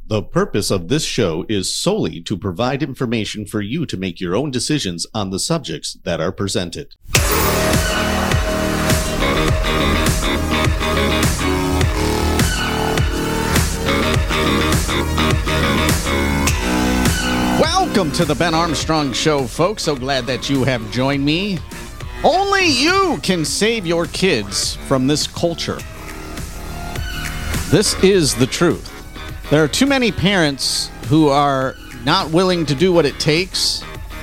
The purpose of this show is solely to provide information for you to make your own decisions on the subjects that are presented. Welcome to the Ben Armstrong Show, folks. So glad that you have joined me. Only you can save your kids from this culture. This is the truth. There are too many parents who are not willing to do what it takes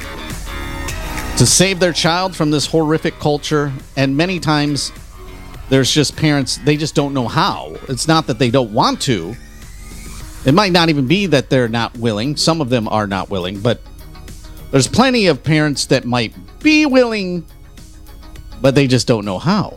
to save their child from this horrific culture. And many times there's just parents, they just don't know how. It's not that they don't want to. It might not even be that they're not willing. Some of them are not willing, but there's plenty of parents that might be willing, but they just don't know how.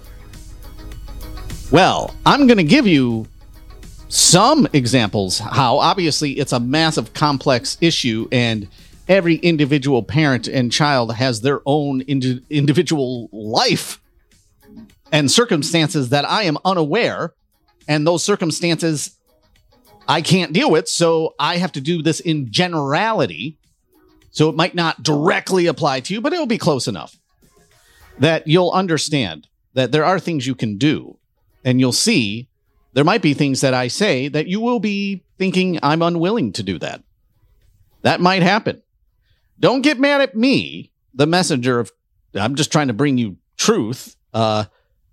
Well, I'm going to give you some examples how. Obviously, it's a massive, complex issue, and every individual parent and child has their own individual life and circumstances that I am unaware, and those circumstances I can't deal with, so I have to do this in generality. So it might not directly apply to you, but it'll be close enough that you'll understand that there are things you can do, and you'll see there might be things that I say that you will be thinking I'm unwilling to do that. That might happen. Don't get mad at me, the messenger of, I'm just trying to bring you truth. And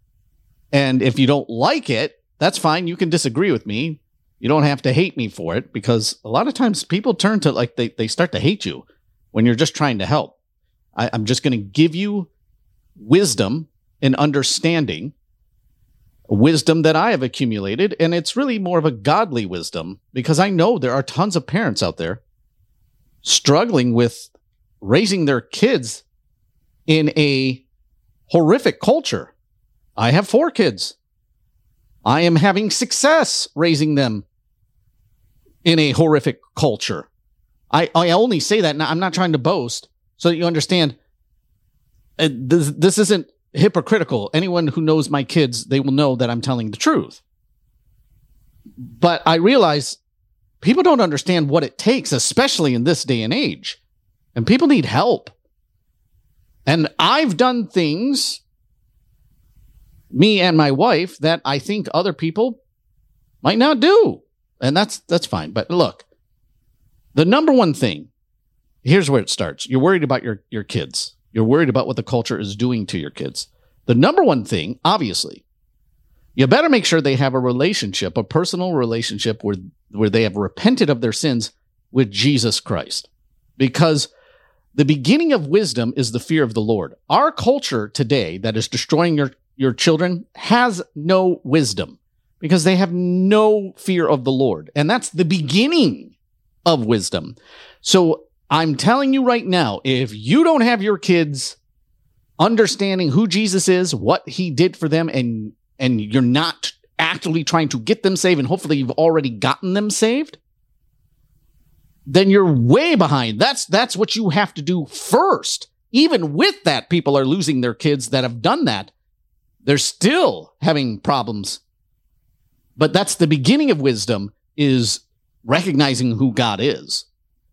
if you don't like it, that's fine. You can disagree with me. You don't have to hate me for it, because a lot of times people turn to, like, they start to hate you when you're just trying to help. I'm just going to give you wisdom and understanding, wisdom that I have accumulated, and it's really more of a godly wisdom, because I know there are tons of parents out there struggling with raising their kids in a horrific culture. I have 4 kids. I am having success raising them in a horrific culture. I only say that, and I'm not trying to boast, so that you understand. This isn't hypocritical. Anyone who knows my kids, they will know that I'm telling the truth. But I realize people don't understand what it takes, especially in this day and age. And people need help. And I've done things, me and my wife, that I think other people might not do. And that's fine. But look, the number one thing, here's where it starts. You're worried about your kids. You're worried about what the culture is doing to your kids. The number one thing, obviously, you better make sure they have a relationship, a personal relationship where they have repented of their sins with Jesus Christ. Because the beginning of wisdom is the fear of the Lord. Our culture today that is destroying your children has no wisdom, because they have no fear of the Lord. And that's the beginning of wisdom. So I'm telling you right now, if you don't have your kids understanding who Jesus is, what he did for them, and you're not actively trying to get them saved, and hopefully you've already gotten them saved, then you're way behind. That's what you have to do first. Even with that, people are losing their kids that have done that. They're still having problems. But that's the beginning of wisdom, is recognizing who God is.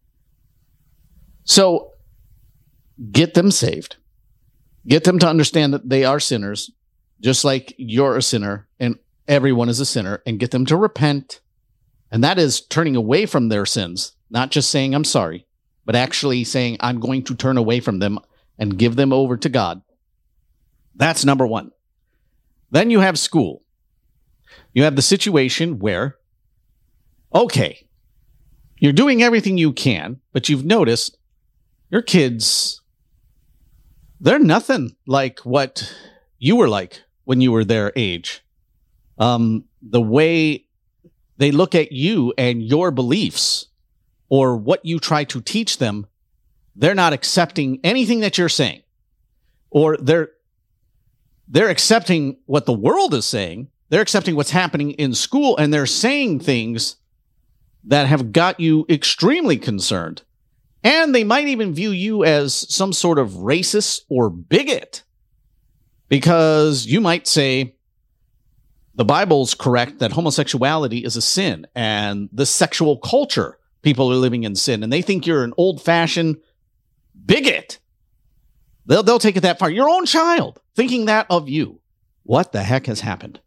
So get them saved. Get them to understand that they are sinners, just like you're a sinner and everyone is a sinner, and get them to repent. And that is turning away from their sins, not just saying, I'm sorry, but actually saying, I'm going to turn away from them and give them over to God. That's number one. Then you have school. You have the situation where, okay, you're doing everything you can, but you've noticed your kids, they're nothing like what you were like when you were their age. The way they look at you and your beliefs, or what you try to teach them, they're not accepting anything that you're saying. Or they're accepting what the world is saying. They're accepting what's happening in school, and they're saying things that have got you extremely concerned. And they might even view you as some sort of racist or bigot, because you might say the Bible's correct that homosexuality is a sin, and the sexual culture, people are living in sin, and they think you're an old-fashioned bigot. They'll take it that far. Your own child thinking that of you. What the heck has happened?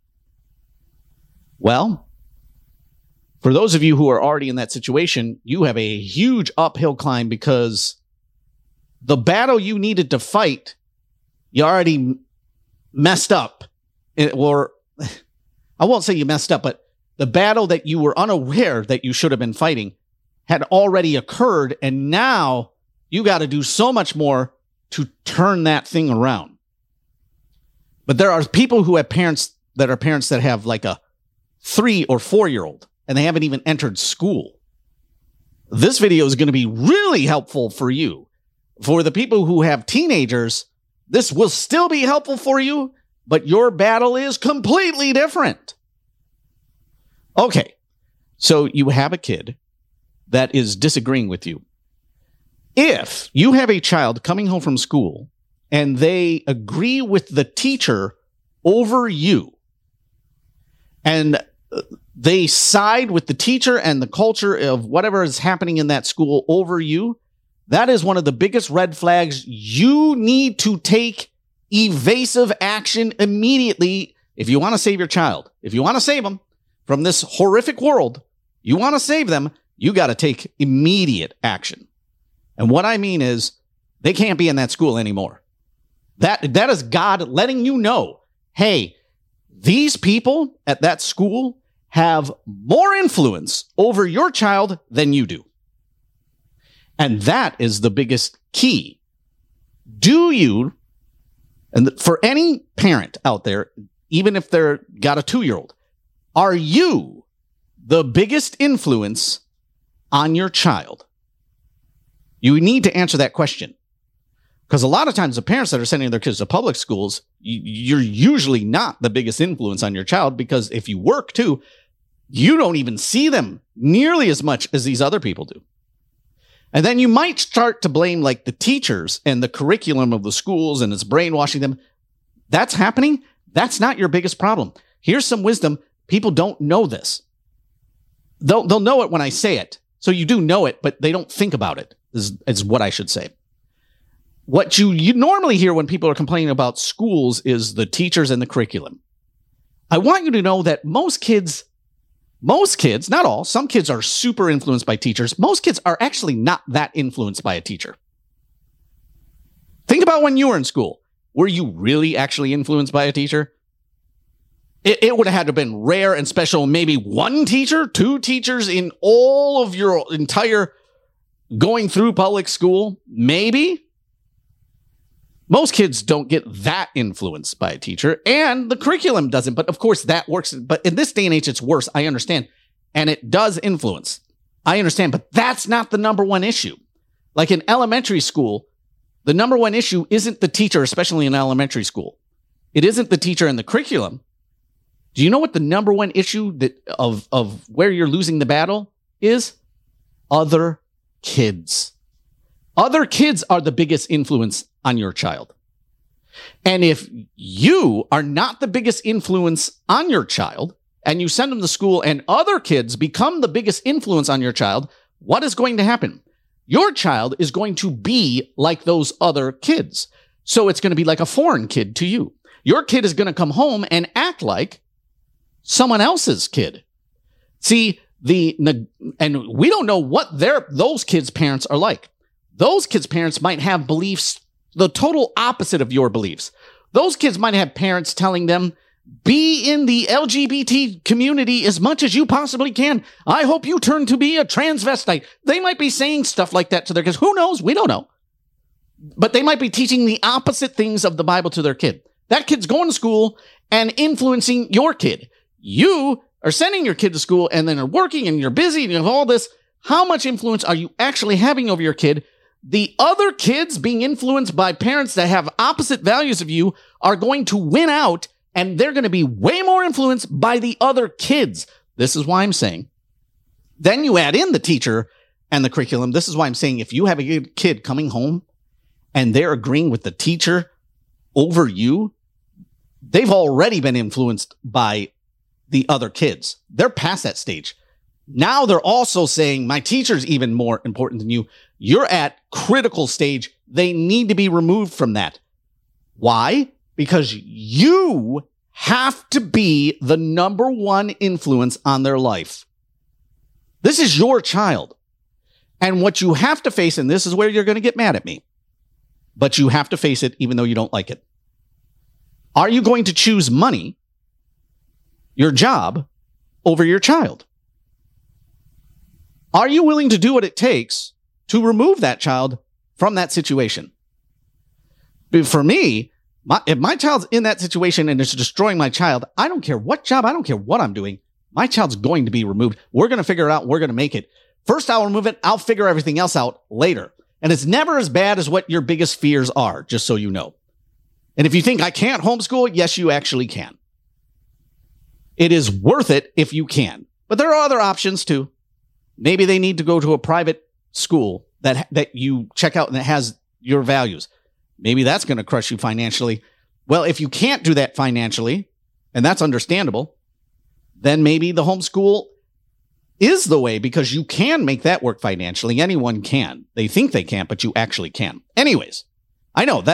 Well, for those of you who are already in that situation, you have a huge uphill climb, because the battle you needed to fight, you already messed up. Or I won't say you messed up, but the battle that you were unaware that you should have been fighting had already occurred, and now you got to do so much more to turn that thing around. But there are people who have parents that have like a 3 or 4-year-old, and they haven't even entered school. This video is going to be really helpful for you. For the people who have teenagers, this will still be helpful for you, but your battle is completely different. Okay, so you have a kid that is disagreeing with you. If you have a child coming home from school and they agree with the teacher over you, and they side with the teacher and the culture of whatever is happening in that school over you, that is one of the biggest red flags. You need to take evasive action immediately if you want to save your child. If you want to save them from this horrific world, you want to save them, you got to take immediate action. And what I mean is, they can't be in that school anymore. That is God letting you know, hey, these people at that school have more influence over your child than you do. And that is the biggest key. Do you, and for any parent out there, even if they're got a 2-year-old, are you the biggest influence on your child? You need to answer that question. Because a lot of times the parents that are sending their kids to public schools, you're usually not the biggest influence on your child, because if you work too, you don't even see them nearly as much as these other people do. And then you might start to blame like the teachers and the curriculum of the schools, and it's brainwashing them. That's happening. That's not your biggest problem. Here's some wisdom. People don't know this. They'll know it when I say it. So you do know it, but they don't think about it, is what I should say. What you normally hear when people are complaining about schools is the teachers and the curriculum. I want you to know that most kids, not all, some kids are super influenced by teachers. Most kids are actually not that influenced by a teacher. Think about when you were in school. Were you really actually influenced by a teacher? It would have had to have been rare and special. Maybe 1 teacher, 2 teachers in all of your entire going through public school. Maybe. Most kids don't get that influenced by a teacher, and the curriculum doesn't. But of course that works. But in this day and age, it's worse. I understand. And it does influence. I understand. But that's not the number one issue. Like in elementary school, the number one issue isn't the teacher, especially in elementary school. It isn't the teacher and the curriculum. Do you know what the number one issue of where you're losing the battle is? Other kids. Other kids are the biggest influence on your child. And if you are not the biggest influence on your child, and you send them to school and other kids become the biggest influence on your child, what is going to happen? Your child is going to be like those other kids. So it's going to be like a foreign kid to you. Your kid is going to come home and act like someone else's kid. See, and we don't know what those kids' parents are like. Those kids' parents might have beliefs the total opposite of your beliefs. Those kids might have parents telling them, be in the LGBT community as much as you possibly can. I hope you turn to be a transvestite. They might be saying stuff like that to their kids. Who knows? We don't know. But they might be teaching the opposite things of the Bible to their kid. That kid's going to school and influencing your kid. You are sending your kid to school and then are working and you're busy and you have all this. How much influence are you actually having over your kid? The other kids being influenced by parents that have opposite values of you are going to win out, and they're going to be way more influenced by the other kids. This is why I'm saying. Then you add in the teacher and the curriculum. This is why I'm saying if you have a kid coming home and they're agreeing with the teacher over you, they've already been influenced by the other kids. They're past that stage. Now they're also saying my teacher's even more important than you. You're at critical stage. They need to be removed from that. Why? Because you have to be the number one influence on their life. This is your child. And what you have to face, and this is where you're going to get mad at me, but you have to face it even though you don't like it. Are you going to choose money, your job, over your child? Are you willing to do what it takes to remove that child from that situation? For me, if my child's in that situation and it's destroying my child, I don't care what job, I don't care what I'm doing. My child's going to be removed. We're going to figure it out. We're going to make it. First, I'll remove it. I'll figure everything else out later. And it's never as bad as what your biggest fears are, just so you know. And if you think I can't homeschool, yes, you actually can. It is worth it if you can. But there are other options too. Maybe they need to go to a private school that you check out and that has your values. Maybe that's going to crush you financially. Well, if you can't do that financially, and that's understandable, then maybe the homeschool is the way because you can make that work financially. Anyone can. They think they can't, but you actually can. Anyways, I know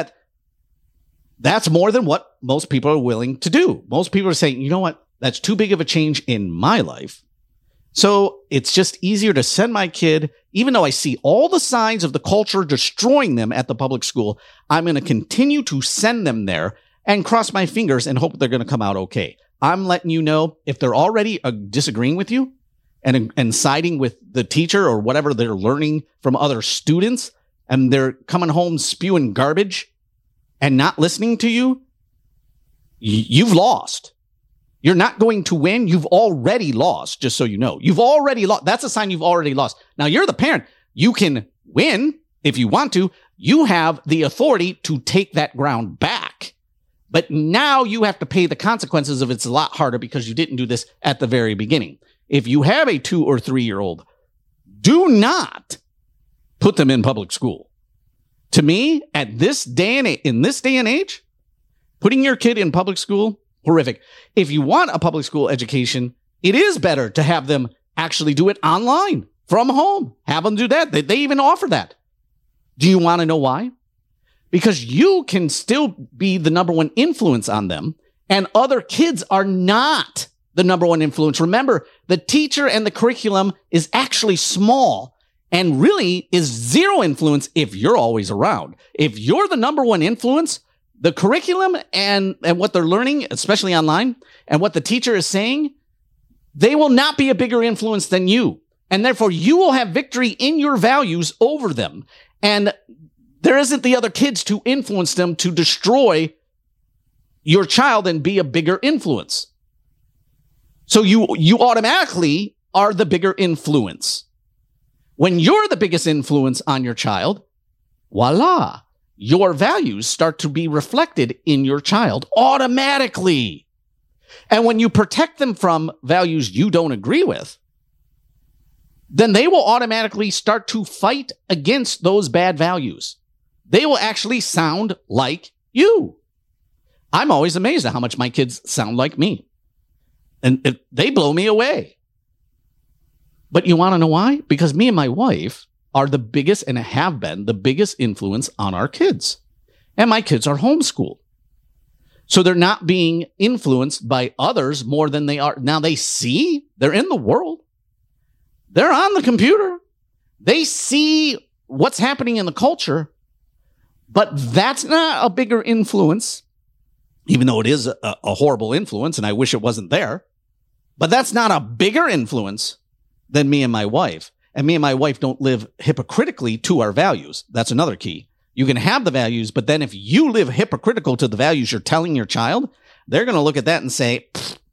that's more than what most people are willing to do. Most people are saying, you know what? That's too big of a change in my life. So it's just easier to send my kid, even though I see all the signs of the culture destroying them at the public school, I'm going to continue to send them there and cross my fingers and hope they're going to come out okay. I'm letting you know if they're already disagreeing with you and siding with the teacher or whatever they're learning from other students, and they're coming home spewing garbage and not listening to you, you've lost. You're not going to win. You've already lost, just so you know. You've already lost. That's a sign you've already lost. Now, you're the parent. You can win if you want to. You have the authority to take that ground back. But now you have to pay the consequences of it's a lot harder because you didn't do this at the very beginning. If you have a 2 or 3-year-old, do not put them in public school. To me, at this day and in this day and age, putting your kid in public school, horrific. If you want a public school education, it is better to have them actually do it online from home. Have them do that. They even offer that. Do you want to know why? Because you can still be the number one influence on them, and other kids are not the number one influence. Remember, the teacher and the curriculum is actually small and really is zero influence if you're always around. If you're the number one influence, the curriculum and what they're learning, especially online, and what the teacher is saying, they will not be a bigger influence than you. And therefore, you will have victory in your values over them. And there isn't the other kids to influence them to destroy your child and be a bigger influence. So you automatically are the bigger influence. When you're the biggest influence on your child, voila, your values start to be reflected in your child automatically. And when you protect them from values you don't agree with, then they will automatically start to fight against those bad values. They will actually sound like you. I'm always amazed at how much my kids sound like me. And they blow me away. But you want to know why? Because me and my wife are the biggest and have been the biggest influence on our kids. And my kids are homeschooled. So they're not being influenced by others more than they are. Now they see, they're in the world. They're on the computer. They see what's happening in the culture. But that's not a bigger influence, even though it is a horrible influence, and I wish it wasn't there. But that's not a bigger influence than me and my wife. And me and my wife don't live hypocritically to our values. That's another key. You can have the values, but then if you live hypocritical to the values you're telling your child, they're going to look at that and say,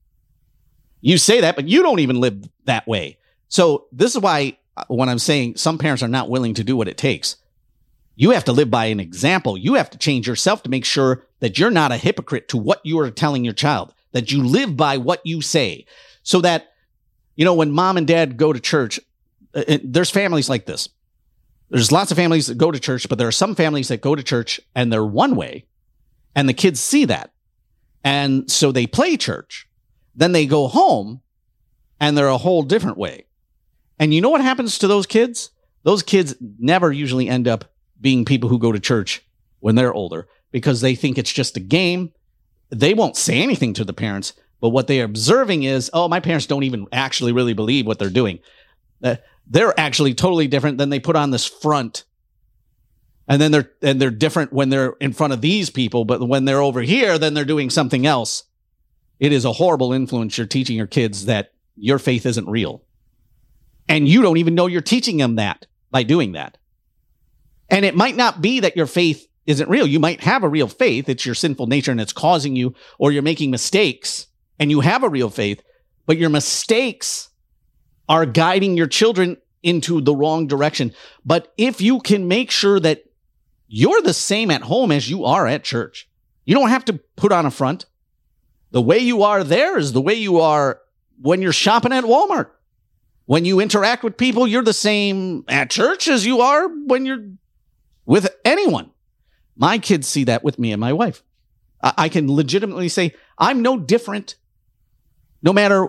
you say that, but you don't even live that way. So this is why when I'm saying some parents are not willing to do what it takes, you have to live by an example. You have to change yourself to make sure that you're not a hypocrite to what you are telling your child, that you live by what you say. So that, when mom and dad go to church, there's families like this. There's lots of families that go to church, but there are some families that go to church and they're one way, and the kids see that. And so they play church. Then they go home and they're a whole different way. And you know what happens to those kids? Those kids never usually end up being people who go to church when they're older because they think it's just a game. They won't say anything to the parents, but what they're observing is, oh, my parents don't even actually really believe what they're doing. They're actually totally different than they put on this front. And then they're different when they're in front of these people, but when they're over here, then they're doing something else. It is a horrible influence. You're teaching your kids that your faith isn't real. And you don't even know you're teaching them that by doing that. And it might not be that your faith isn't real. You might have a real faith. It's your sinful nature and it's causing you, or you're making mistakes and you have a real faith, but your mistakes are guiding your children into the wrong direction. But if you can make sure that you're the same at home as you are at church, you don't have to put on a front. The way you are there is the way you are when you're shopping at Walmart. When you interact with people, you're the same at church as you are when you're with anyone. My kids see that with me and my wife. I can legitimately say I'm no different. No matter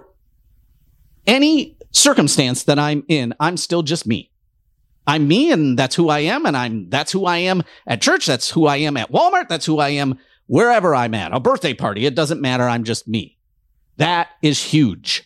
any circumstance that I'm in, I'm still just me. I'm me, and that's who I am, and that's who I am at church. That's who I am at Walmart. That's who I am wherever I'm at. A birthday party, it doesn't matter. I'm just me. That is huge.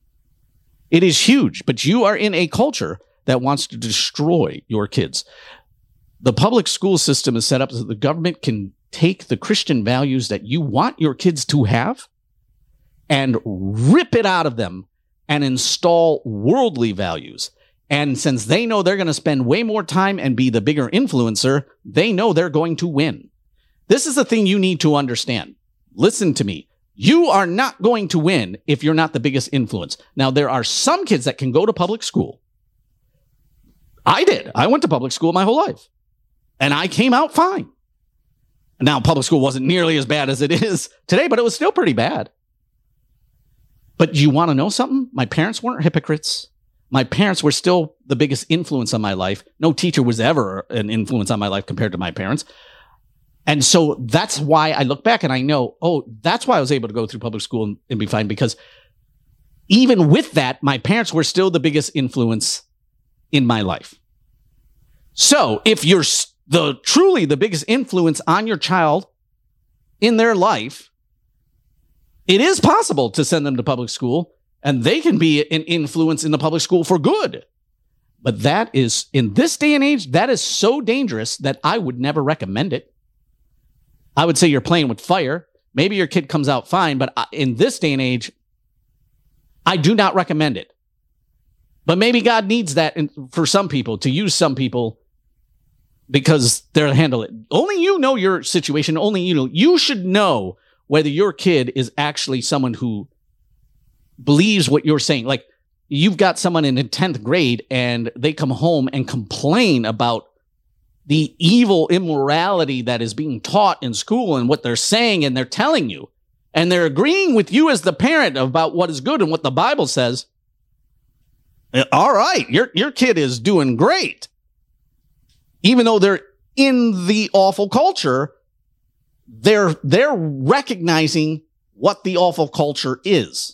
It is huge, but you are in a culture that wants to destroy your kids. The public school system is set up so the government can take the Christian values that you want your kids to have and rip it out of them and install worldly values. And since they know they're going to spend way more time and be the bigger influencer, they know they're going to win. This is the thing you need to understand. Listen to me. You are not going to win if you're not the biggest influence. Now, there are some kids that can go to public school. I did. I went to public school my whole life. And I came out fine. Now, public school wasn't nearly as bad as it is today, but it was still pretty bad. But you want to know something? My parents weren't hypocrites. My parents were still the biggest influence on my life. No teacher was ever an influence on my life compared to my parents. And so that's why I look back and I know, oh, that's why I was able to go through public school and be fine, because even with that, my parents were still the biggest influence in my life. So if you're truly the biggest influence on your child in their life, it is possible to send them to public school and they can be an influence in the public school for good. But that is, in this day and age, that is so dangerous that I would never recommend it. I would say you're playing with fire. Maybe your kid comes out fine, but in this day and age, I do not recommend it. But maybe God needs that for some people, to use some people because they'll handle it. Only you know your situation. Only you know. You should know whether your kid is actually someone who believes what you're saying. Like, you've got someone in the 10th grade and they come home and complain about the evil immorality that is being taught in school and what they're saying, and they're telling you, and they're agreeing with you as the parent about what is good and what the Bible says. All right, your kid is doing great. Even though they're in the awful culture, they're recognizing what the awful culture is.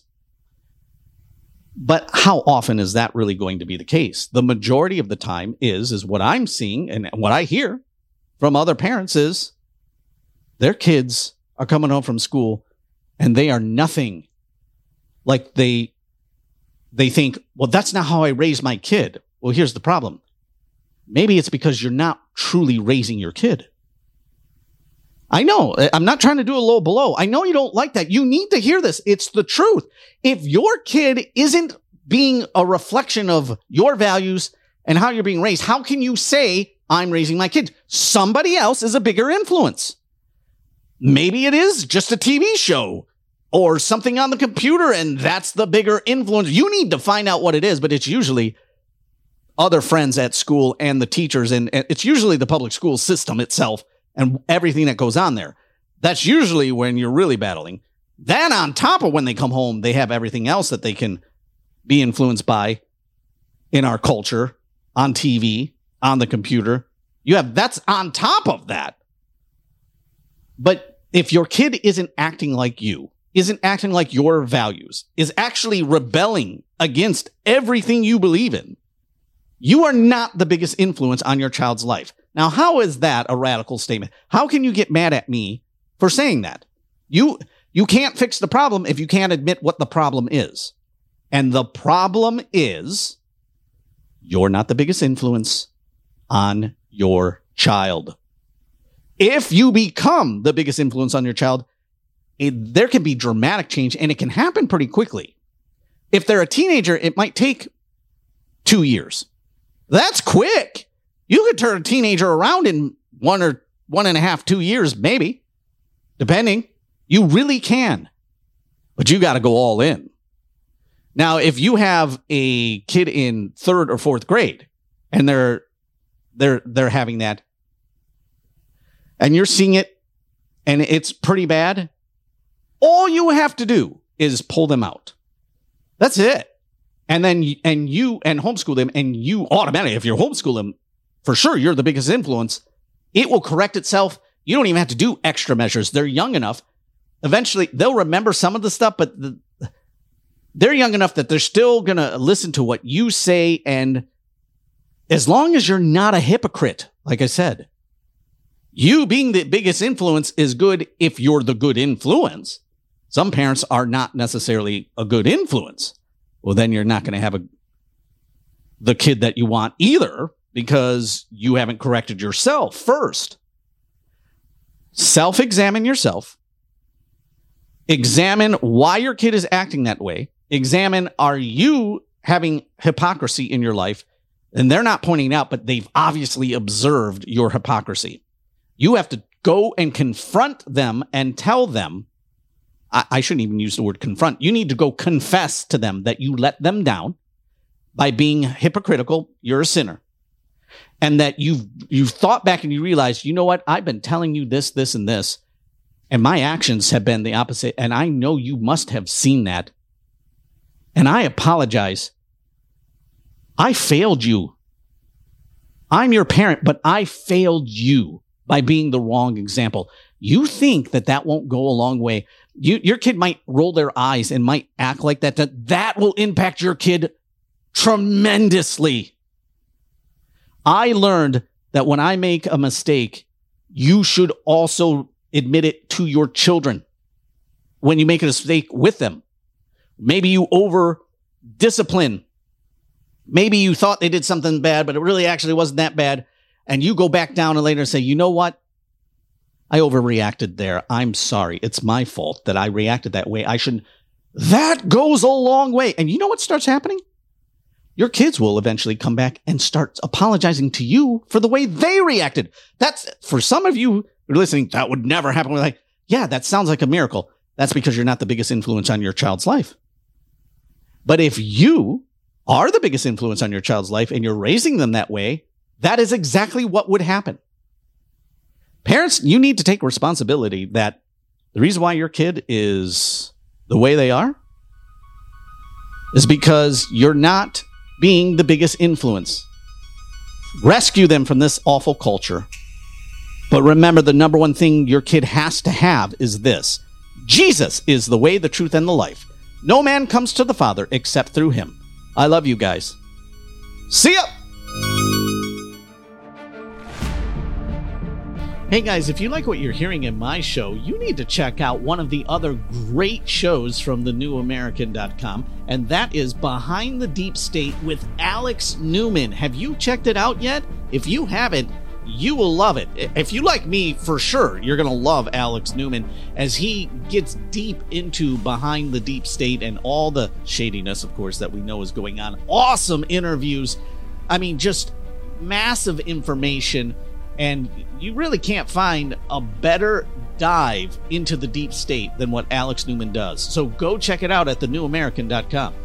But how often is that really going to be the case? The majority of the time is what I'm seeing and what I hear from other parents is their kids are coming home from school and they are nothing like they think, well, that's not how I raised my kid. Well, here's the problem. Maybe it's because you're not truly raising your kid. I know. I'm not trying to do a low blow. I know you don't like that. You need to hear this. It's the truth. If your kid isn't being a reflection of your values and how you're being raised, how can you say, I'm raising my kid? Somebody else is a bigger influence. Maybe it is just a TV show or something on the computer, and that's the bigger influence. You need to find out what it is, but it's usually other friends at school and the teachers, and it's usually the public school system itself and everything that goes on there. That's usually when you're really battling. Then on top of when they come home, they have everything else that they can be influenced by in our culture, on TV, on the computer. That's on top of that. But if your kid isn't acting like you, isn't acting like your values, is actually rebelling against everything you believe in, you are not the biggest influence on your child's life. Now, how is that a radical statement? How can you get mad at me for saying that? You can't fix the problem if you can't admit what the problem is. And the problem is you're not the biggest influence on your child. If you become the biggest influence on your child, there can be dramatic change, and it can happen pretty quickly. If they're a teenager, it might take 2 years. That's quick. You could turn a teenager around in 1 or 1.5, 2 years, maybe, depending. You really can, but you got to go all in. Now, if you have a kid in 3rd or 4th grade and they're having that, and you're seeing it, and it's pretty bad, all you have to do is pull them out. That's it. And then you homeschool them, and you automatically, if you homeschool them, for sure, you're the biggest influence. It will correct itself. You don't even have to do extra measures. They're young enough. Eventually, they'll remember some of the stuff, but they're young enough that they're still going to listen to what you say. And as long as you're not a hypocrite, like I said, you being the biggest influence is good if you're the good influence. Some parents are not necessarily a good influence. Well, then you're not going to have the kid that you want either, because you haven't corrected yourself first. Self-examine yourself. Examine why your kid is acting that way. Examine, are you having hypocrisy in your life? And they're not pointing out, but they've obviously observed your hypocrisy. You have to go and confront them and tell them. I shouldn't even use the word confront. You need to go confess to them that you let them down by being hypocritical. You're a sinner. And that you've thought back and you realize, you know what? I've been telling you this, this, and this, and my actions have been the opposite. And I know you must have seen that. And I apologize. I failed you. I'm your parent, but I failed you by being the wrong example. You think that won't go a long way. Your kid might roll their eyes and might act like that. That will impact your kid tremendously. I learned that when I make a mistake, you should also admit it to your children when you make a mistake with them. Maybe you over-discipline. Maybe you thought they did something bad, but it really actually wasn't that bad. And you go back down and later say, you know what? I overreacted there. I'm sorry. It's my fault that I reacted that way. I shouldn't. That goes a long way. And you know what starts happening? Your kids will eventually come back and start apologizing to you for the way they reacted. That's, for some of you who are listening, that would never happen. We're like, yeah, that sounds like a miracle. That's because you're not the biggest influence on your child's life. But if you are the biggest influence on your child's life and you're raising them that way, that is exactly what would happen. Parents, you need to take responsibility that the reason why your kid is the way they are is because you're not being the biggest influence. Rescue them from this awful culture. But remember, the number one thing your kid has to have is this: Jesus is the way, the truth, and the life. No man comes to the Father except through him. I love you guys. See ya! Hey guys, if you like what you're hearing in my show, you need to check out one of the other great shows from thenewamerican.com, and that is Behind the Deep State with Alex Newman. Have you checked it out yet? If you haven't, you will love it. If you like me, for sure, you're going to love Alex Newman as he gets deep into Behind the Deep State and all the shadiness, of course, that we know is going on. Awesome interviews. I mean, just massive information. And you really can't find a better dive into the deep state than what Alex Newman does. So go check it out at thenewamerican.com.